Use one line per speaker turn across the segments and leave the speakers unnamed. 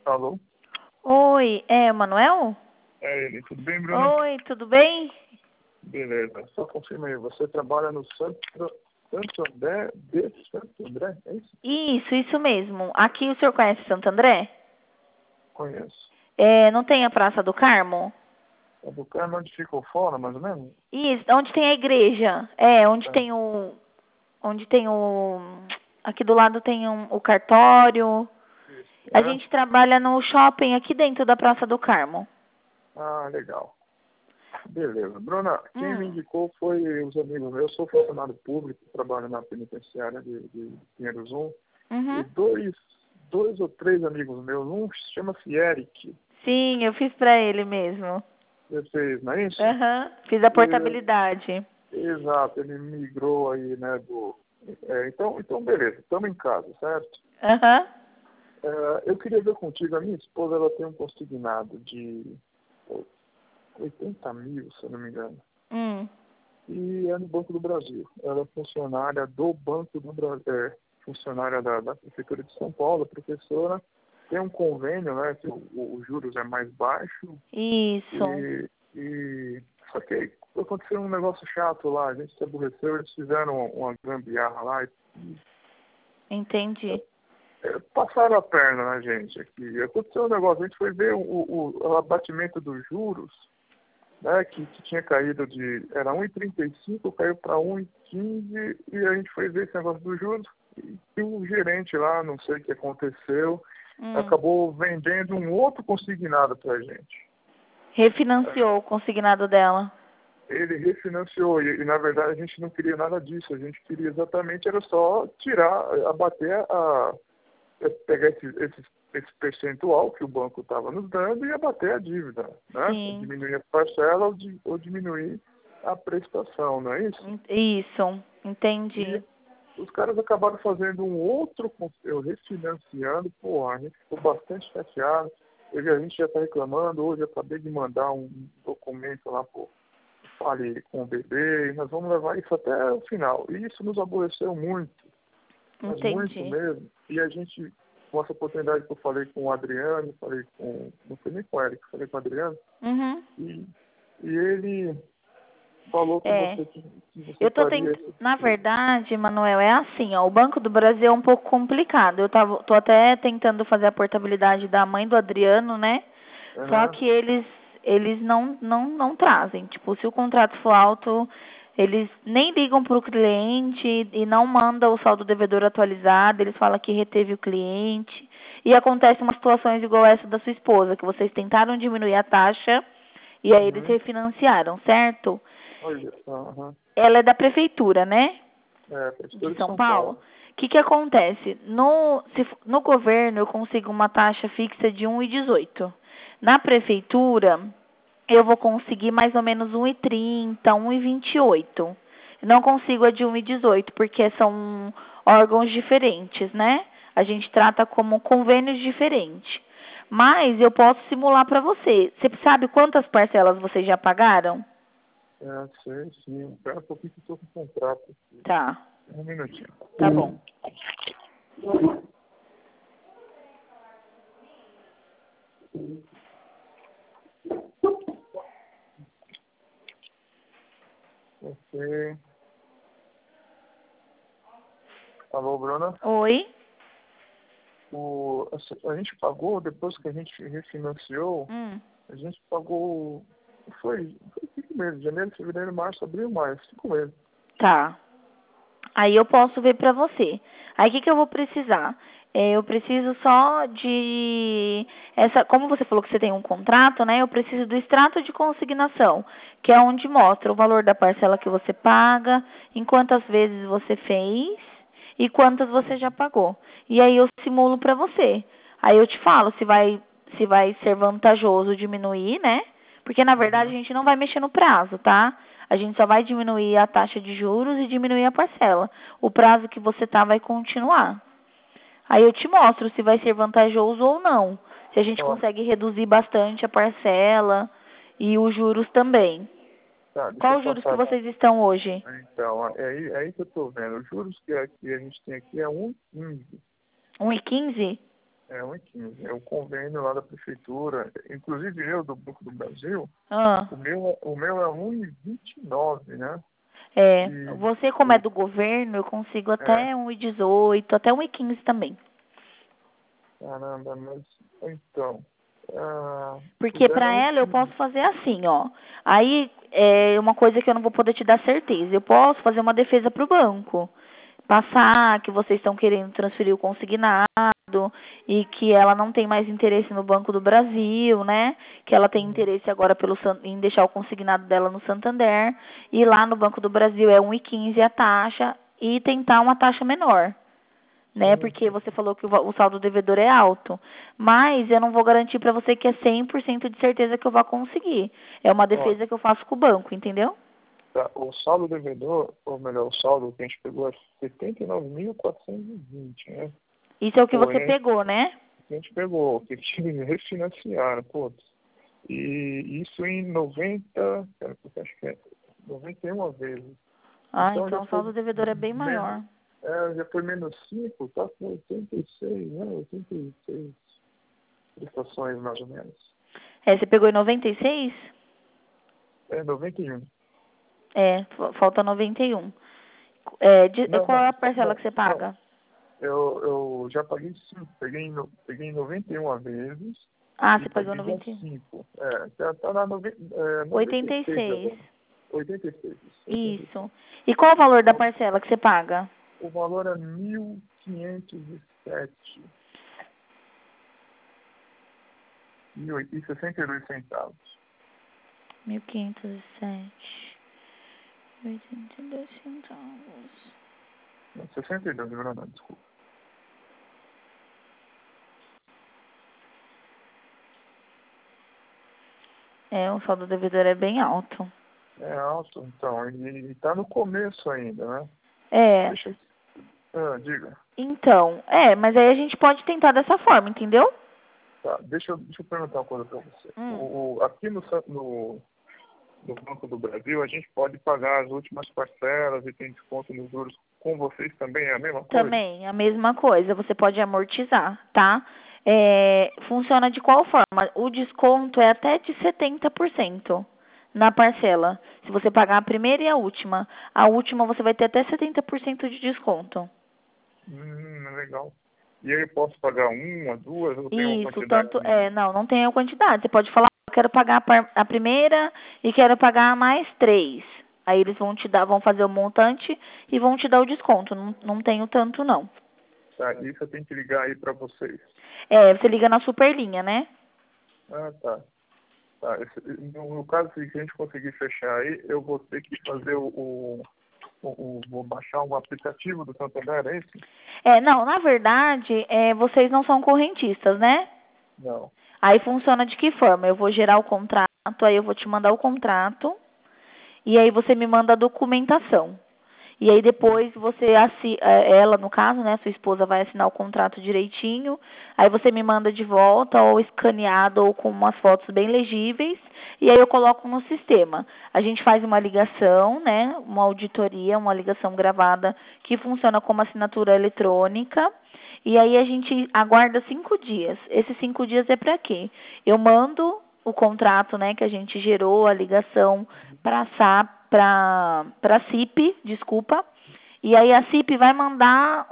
Alô?
Oi, é o Manuel?
É ele. Tudo bem, Bruna?
Oi, tudo bem?
Beleza. Só confirma aí. Você trabalha no Santo André de Santo André? É isso?
Isso mesmo. Aqui o senhor conhece Santo André?
Conheço.
Não tem a Praça do Carmo?
É do Carmo onde fica o fora, mais ou menos?
Isso, onde tem a igreja. Onde
É.
tem o... Onde tem o... Aqui do lado tem o cartório.
Isso.
A
É?
gente trabalha no shopping aqui dentro da Praça do Carmo.
Ah, legal. Beleza. Bruna, quem me
Hum.
indicou foi os amigos meus. Eu sou funcionário público, trabalho na penitenciária de Pinheiros 1. E
Uhum.
dois ou três amigos meus, um chama-se Eric.
Sim, eu fiz pra ele mesmo.
Vocês, não é isso?
Aham. Fiz a
E,
portabilidade.
exato, ele migrou aí, né, então beleza, estamos em casa, certo?
Aham.
Eu queria ver contigo, a minha esposa, ela tem um consignado de 80 mil, se eu não me engano,
Hum.
e é no Banco do Brasil. Ela é funcionária do Banco do Brasil, funcionária da Prefeitura de São Paulo, professora, tem um convênio, né, que os juros é mais baixo,
Isso.
e só que aconteceu um negócio chato lá, a gente se aborreceu, eles fizeram uma gambiarra lá e
Entendi.
passaram a perna na gente aqui. Aconteceu um negócio, a gente foi ver o abatimento dos juros, né, que tinha caído era 1,35, caiu para 1,15 e a gente foi ver esse negócio dos juros e o gerente lá, não sei o que aconteceu, acabou vendendo um outro consignado para a gente.
Refinanciou o consignado dela.
Ele refinanciou e na verdade a gente não queria nada disso, a gente queria exatamente era só tirar, abater pegar esse percentual que o banco estava nos dando e abater a dívida, né?
Sim.
Diminuir a parcela ou diminuir a prestação, não é isso?
Isso.
E
Entendi.
os caras acabaram fazendo um outro, eu refinanciando, pô, a gente ficou bastante chateado, a gente já está reclamando, hoje eu acabei de mandar um documento lá, pô, fale com o bebê, e nós vamos levar isso até o final. E isso nos aborreceu muito, mas muito
Entendi.
mesmo. E a gente, com essa oportunidade que eu falei com o Adriano, não foi nem com o Eric, falei com o Adriano,
Uhum.
e ele falou que
É.
você
Eu tô
faria
tentando.
esse.
Na verdade, Manuel, é assim, ó. O Banco do Brasil é um pouco complicado. Tô até tentando fazer a portabilidade da mãe do Adriano, né? Só
Aham,
que eles não trazem. Tipo, se o contrato for alto, eles nem ligam para o cliente e não mandam o saldo devedor atualizado. Eles falam que reteve o cliente. E acontece umas situações igual essa da sua esposa, que vocês tentaram diminuir a taxa e aí eles
uhum.
refinanciaram, certo?
Olha só, aham.
Ela é da prefeitura, né? De
Prefeitura de
São
São
Paulo.
Paulo.
O que acontece? No governo eu consigo uma taxa fixa de 1,18. Na prefeitura eu vou conseguir mais ou menos 1,30, 1,28. Não consigo a de 1,18 porque são órgãos diferentes, né? A gente trata como convênios diferentes. Mas eu posso simular para você. Você sabe quantas parcelas vocês já pagaram?
Sei, sim. Espera um pouquinho que eu estou com o contrato aqui.
Tá,
Um minutinho.
tá bom.
Você... Alô, Bruna?
Oi?
A gente pagou, depois que a gente refinanciou, a gente pagou, foi 5 meses, janeiro, fevereiro, março, abril, maio, 5 meses.
Tá. Aí eu posso ver pra você. Aí o que eu vou precisar? Eu preciso só de como você falou que você tem um contrato, né? Eu preciso do extrato de consignação, que é onde mostra o valor da parcela que você paga, em quantas vezes você fez e quantas você já pagou. E aí eu simulo pra você. Aí eu te falo se vai ser vantajoso diminuir, né? Porque na verdade a
Uhum.
gente não vai mexer no prazo, tá? A gente só vai diminuir a taxa de juros e diminuir a parcela. O prazo que você tá vai continuar. Aí eu te mostro se vai ser vantajoso ou não. Se a gente
Ó,
consegue reduzir bastante a parcela e os juros também.
tá, deixa
Qual
eu
os juros que
passar.
vocês estão hoje?
Então, é aí que eu tô vendo. Os juros que a gente tem aqui é 1,15.
1,15?
É 1,15. É o convênio lá da prefeitura. Inclusive eu, do Banco do Brasil,
Ah,
o meu é 1,29, né?
você como é
O,
do governo, eu consigo
é,
até 1,18, até 1,15 também.
caramba, mas então, o
Porque
dela é
para ela eu
1,15.
posso fazer assim, ó. Aí é uma coisa que eu não vou poder te dar certeza. Eu posso fazer uma defesa para o banco. Passar que vocês estão querendo transferir o consignado e que ela não tem mais interesse no Banco do Brasil, né? Que ela tem
Uhum.
interesse agora em deixar o consignado dela no Santander. E lá no Banco do Brasil é 1,15 a taxa e tentar uma taxa menor, né?
Sim,
Porque você falou que o saldo devedor é alto. Mas eu não vou garantir para você que é 100% de certeza que eu vou conseguir. É uma
ó,
defesa que eu faço com o banco, entendeu?
tá, o saldo devedor, ou melhor, o saldo que a gente pegou é 79.420, né?
Isso é o que você
Porém,
pegou, né?
a gente pegou, que eles refinanciaram, putz. E isso em 90, cara, eu acho que é 91 vezes.
Ah,
Então
então
já
o
foi
saldo devedor é bem
menos,
maior.
já foi menos 5, tá com 86, né? 86 prestações mais ou menos.
Você pegou em 96?
É 91.
Falta 91.
Não,
Qual é
não,
a parcela
não,
que você
não.
paga?
Eu já paguei 5, peguei 91 vezes
Ah,
e
você pagou
paguei já
91.
5. Tá na 96
86.
agora. 86. 86.
Isso. E qual o valor da parcela que você paga?
O valor é 1.507 e 62 centavos.
1.507,82 centavos.
Não, 62, não, desculpa.
O saldo devedor é bem alto.
É alto, então, e tá no começo ainda, né?
É,
Deixa eu... diga.
então, mas aí a gente pode tentar dessa forma, entendeu?
Tá, deixa eu perguntar uma coisa para você.
Hum.
Aqui no Banco do Brasil, a gente pode pagar as últimas parcelas e tem desconto nos juros com vocês também, é a mesma coisa?
Também, a mesma coisa, você pode amortizar, tá? Funciona de qual forma? O desconto é até de 70% na parcela. Se você pagar a primeira e a última você vai ter até 70% de desconto.
Legal. E aí eu posso pagar uma, duas, ou tem uma
Isso,
quantidade
tanto,
limite?
não tem a quantidade. Você pode falar, eu quero pagar a primeira e quero pagar mais 3. Aí eles vão fazer o montante e vão te dar o desconto. Não tenho tanto, não.
Tá, isso eu tenho que ligar aí para vocês.
Você liga na Superlinha, né?
Tá. Tá. No caso, se a gente conseguir fechar aí, eu vou ter que fazer vou baixar um aplicativo do Santander, é isso?
Não, na verdade, vocês não são correntistas, né?
Não.
Aí funciona de que forma? Eu vou gerar o contrato, aí eu vou te mandar o contrato, e aí você me manda a documentação. E aí depois ela no caso, né, sua esposa vai assinar o contrato direitinho, aí você me manda de volta ou escaneado ou com umas fotos bem legíveis, e aí eu coloco no sistema. A gente faz uma ligação, né, uma auditoria, uma ligação gravada que funciona como assinatura eletrônica, e aí a gente aguarda 5 dias. Esses 5 dias é para quê? Eu mando o contrato, né, que a gente gerou, a ligação para para CIP, desculpa. E aí a CIP vai mandar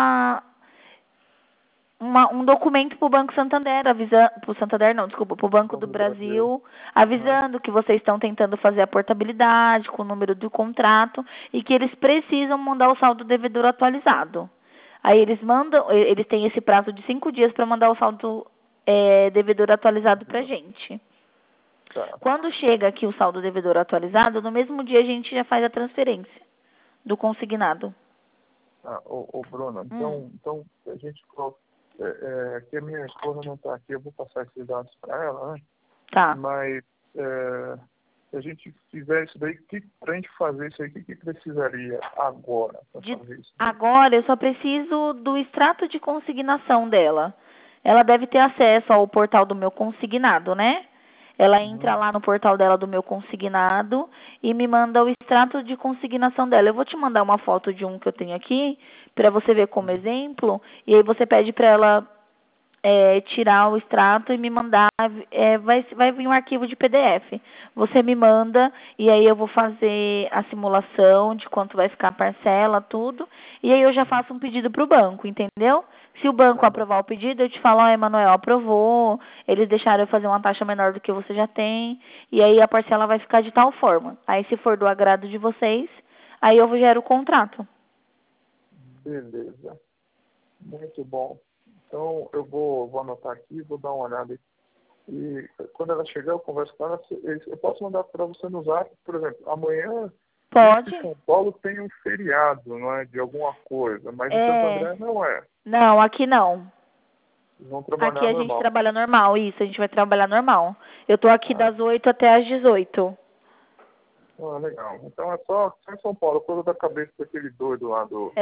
um documento para o Banco Santander, para o Santander não, desculpa, para o Banco do
Banco do Brasil.
Brasil, avisando que vocês estão tentando fazer a portabilidade com o número do contrato e que eles precisam mandar o saldo devedor atualizado. Aí eles têm esse prazo de 5 dias para mandar o saldo devedor atualizado para a gente.
Tá.
Quando chega aqui o saldo devedor atualizado, no mesmo dia a gente já faz a transferência do consignado.
Bruno,
Hum.
então a gente coloca, que a minha esposa não está aqui, eu vou passar esses dados para ela, né?
Tá.
Mas se a gente fizer isso daí, para a gente fazer isso aí, o que precisaria agora para fazer isso?
Agora eu só preciso do extrato de consignação dela. Ela deve ter acesso ao portal do meu consignado, né? Ela entra lá no portal dela do meu consignado e me manda o extrato de consignação dela. Eu vou te mandar uma foto de um que eu tenho aqui para você ver como exemplo. E aí você pede para ela tirar o extrato e me mandar, vai vir um arquivo de PDF. Você me manda e aí eu vou fazer a simulação de quanto vai ficar a parcela, tudo, e aí eu já faço um pedido para o banco, entendeu? Se o banco aprovar o pedido, eu te falo, Emanuel, aprovou, eles deixaram eu fazer uma taxa menor do que você já tem, e aí a parcela vai ficar de tal forma. Aí se for do agrado de vocês, aí eu gero o contrato.
Beleza. Muito bom. Então, eu vou anotar aqui, vou dar uma olhada. E quando ela chegar, eu converso com ela. Eu posso mandar para você no Zap, por exemplo, amanhã,
Pode.
em São Paulo tem um feriado, não é? De alguma coisa, mas em Santo André não é.
Não, aqui não.
Eles vão trabalhar
Aqui a
normal.
gente trabalha normal, isso, a gente vai trabalhar normal. Eu tô aqui das 8 até as 18.
Ah, legal. Então é só em São Paulo, coisa da cabeça daquele doido lá do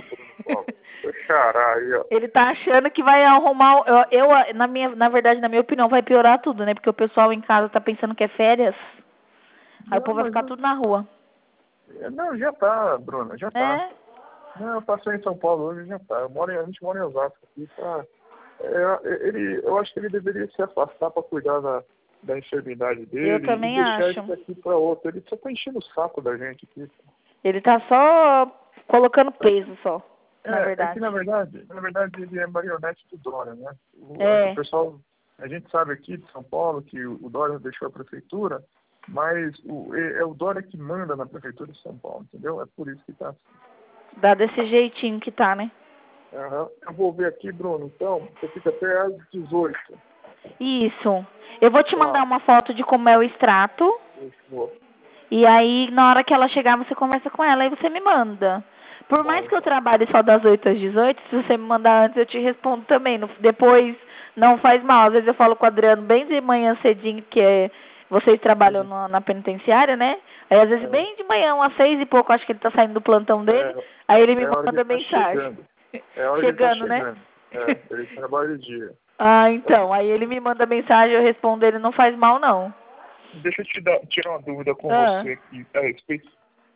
Xará aí, ó.
Ele tá achando que vai arrumar. Na verdade, na minha opinião, vai piorar tudo, né? Porque o pessoal em casa tá pensando que é férias. Aí o povo vai ficar tudo na rua.
Não, já tá, Bruna, já tá. Não, eu passei em São Paulo hoje, já tá. A gente mora em Osasco aqui, tá? Eu acho que ele deveria se afastar para cuidar da enfermidade dele.
Eu também
e deixar
acho.
isso aqui para outro. Ele só tá enchendo o saco da gente aqui.
Ele tá só colocando peso só, na verdade.
É que, na verdade, ele é marionete do Dória, né? O pessoal, a gente sabe aqui de São Paulo que o Dória deixou a prefeitura, mas é o Dória que manda na prefeitura de São Paulo, entendeu? É por isso que tá assim.
Dá desse jeitinho que tá, né?
Eu vou ver aqui, Bruno, então, você fica até às 18.
Isso. Eu vou te mandar uma foto de como é o extrato. E aí, na hora que ela chegar, você conversa com ela e você me manda. Por mais que eu trabalhe só das 8 às 18, se você me mandar antes, eu te respondo também. Depois, não faz mal. Às vezes eu falo com o Adriano bem de manhã cedinho, que vocês trabalham na penitenciária, né? Aí, às vezes, bem de manhã, umas 6 e pouco, acho que ele tá saindo do plantão dele. Aí ele me manda mensagem.
É a hora
chegando,
que ele tá chegando, né? Ele trabalha de dia.
Então, aí ele me manda mensagem, eu respondo ele, não faz mal, não.
Deixa eu tirar uma dúvida com você aqui a respeito.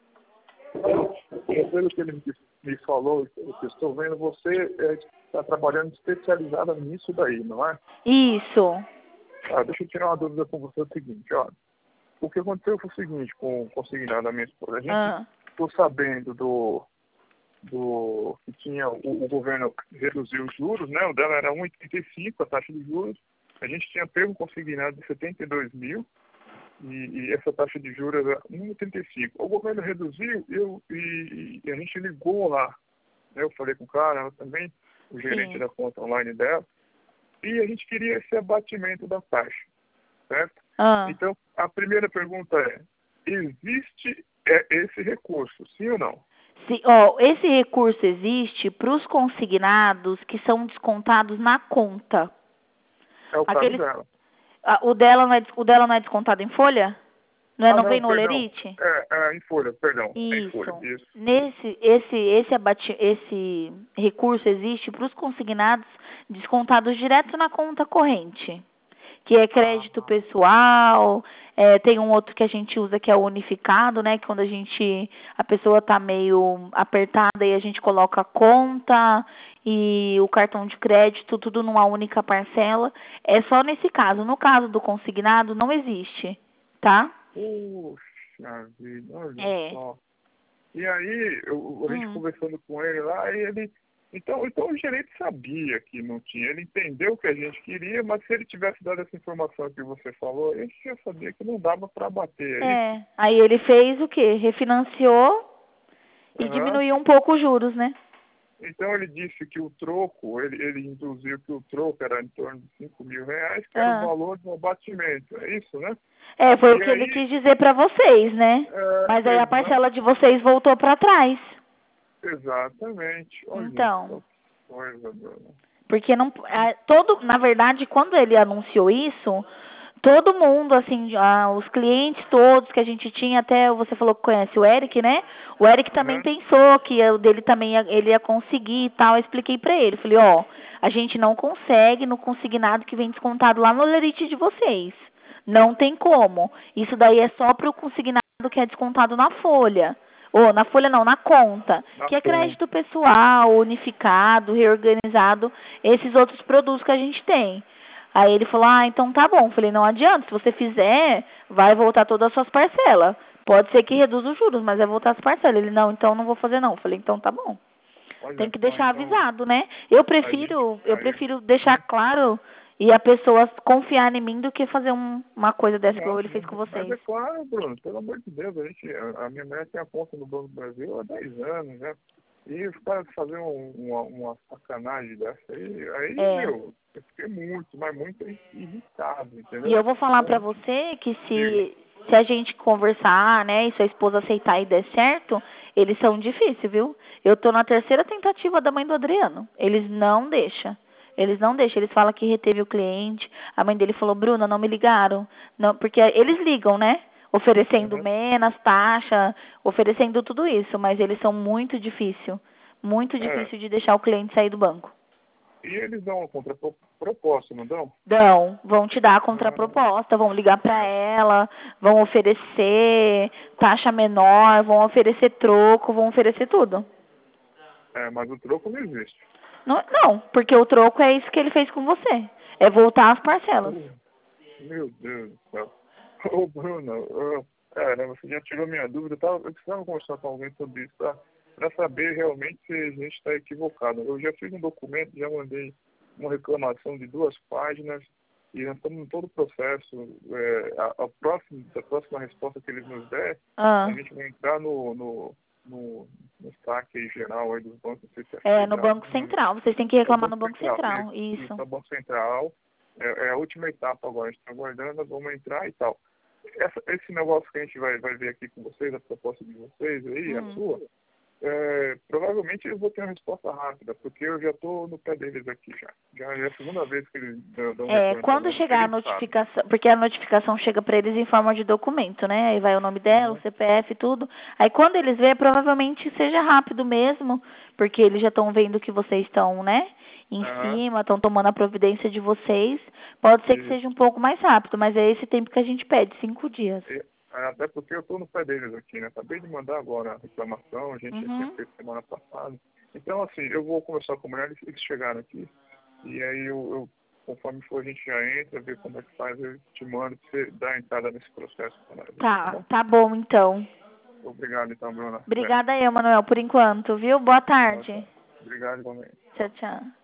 Pelo que ele me falou, que eu estou vendo, você está trabalhando especializada nisso daí, não é?
Isso.
Deixa eu tirar uma dúvida com você, é o seguinte, ó. O que aconteceu foi o seguinte com o consignado da minha esposa. A gente ficou sabendo que tinha o governo reduziu os juros, né? O dela era 1,35 a taxa de juros. A gente tinha pego um consignado de 72 mil e essa taxa de juros era 1,35. O governo reduziu e a gente ligou lá. Né? Eu falei com o cara, ela também, o gerente da conta online dela, e a gente queria esse abatimento da taxa, certo? Então, a primeira pergunta existe esse recurso, sim ou não?
Esse recurso existe para os consignados que são descontados na conta.
É o caso dela.
O dela não é descontado em folha? Não vem no Olerite?
Em folha, perdão.
Isso.
Em folha,
Esse recurso existe para os consignados descontados direto na conta corrente. Que é crédito pessoal, tem um outro que a gente usa que é o unificado, né? Que quando a pessoa está meio apertada e a gente coloca a conta e o cartão de crédito, tudo numa única parcela. É só nesse caso. No caso do consignado, não existe, tá?
Puxa vida, olha só. E aí, a gente conversando com ele lá, e ele... Então o gerente sabia que não tinha, ele entendeu o que a gente queria, mas se ele tivesse dado essa informação que você falou, ele já sabia que não dava para bater.
Aí ele fez o quê? Refinanciou e diminuiu um pouco os juros, né?
Então ele disse que o troco, ele induziu que o troco era em torno de 5 mil reais, que era o valor do abatimento, é isso, né?
Foi o que ele quis dizer para vocês, né? Mas aí a parcela de vocês voltou para trás.
Exatamente. Olha
então,
que coisa, Bruno.
Porque não, na verdade, quando ele anunciou isso, todo mundo, assim, os clientes todos que a gente tinha, até você falou que conhece o Eric, né? O Eric também pensou que o dele também ele ia conseguir e tal. Eu expliquei pra ele, falei, a gente não consegue no consignado que vem descontado lá no Olerite de vocês. Não tem como. Isso daí é só pro consignado que é descontado na folha. Ou na folha não, na conta.
Na
Que é
conta.
crédito pessoal, unificado, reorganizado, esses outros produtos que a gente tem. Aí ele falou, então tá bom. Falei, não adianta, se você fizer, vai voltar todas as suas parcelas. Pode ser que reduza os juros, mas vai voltar as parcelas. Ele, não, então não vou fazer não. Falei, então tá bom. Tem
Olha
que
só,
deixar
então,
avisado, né? Eu
a gente,
prefiro deixar claro e a pessoa confiar em mim do que fazer uma coisa dessa igual ele fez com
mas
vocês.
é claro, Bruno, pelo amor de Deus, a minha mulher tem a conta no Banco do Brasil há 10 anos, né? E os caras fazerem uma sacanagem dessa aí, meu, eu fiquei muito irritado, entendeu?
E eu vou falar pra você que se a gente conversar, né, e sua esposa aceitar e der certo, eles são difíceis, viu? Eu tô na terceira tentativa da mãe do Adriano. Eles não deixam. Eles não deixam. Eles falam que reteve o cliente. A mãe dele falou, Bruna, não me ligaram. Não, porque eles ligam, né? Oferecendo menos taxa, oferecendo tudo isso, mas eles são muito difícil. Muito difícil de deixar o cliente sair do banco.
E eles dão uma contraproposta, não dão?
Vão te dar a contraproposta, vão ligar para ela, vão oferecer taxa menor, vão oferecer troco, vão oferecer tudo.
Mas o troco não existe.
Não, porque o troco é isso que ele fez com você. É voltar as parcelas.
Meu Deus do céu. Ô, Bruno, caramba, você já tirou minha dúvida. Eu precisava conversar com alguém sobre isso, tá? Para saber realmente se a gente está equivocado. Eu já fiz um documento, já mandei uma reclamação de 2 páginas e nós estamos em todo o processo. A próxima resposta que eles nos der, a gente vai entrar no saque geral aí dos bancos.
No Banco Central. Vocês têm que reclamar no Banco Central. Isso.
No Banco Central. É a última etapa agora. A gente está aguardando, vamos entrar e tal. Esse negócio que a gente vai ver aqui com vocês, a proposta de vocês aí, a sua, provavelmente eu vou ter uma resposta rápida, porque eu já estou no pé deles aqui já. Já é a segunda vez que eles dão
quando chegar a notificação, porque a notificação chega para eles em forma de documento, né? Aí vai o nome dela, o CPF e tudo. Aí quando eles verem, provavelmente seja rápido mesmo, porque eles já estão vendo que vocês estão, né? Em cima, estão tomando a providência de vocês. Pode ser que seja um pouco mais rápido, mas é esse tempo que a gente pede, 5 dias.
Até porque eu estou no pé deles aqui, né? Acabei de mandar agora a reclamação, a gente já tinha feito semana passada. Então, assim, eu vou conversar com eles, eles chegaram aqui, e aí eu conforme for, a gente já entra, vê como é que faz, eu te mando pra você dar entrada nesse processo.
Tá bom, então.
Obrigado, então, Bruna.
Obrigada eu, Manuel, por enquanto, viu? Boa tarde.
Obrigado, igualmente.
Tchau, tchau.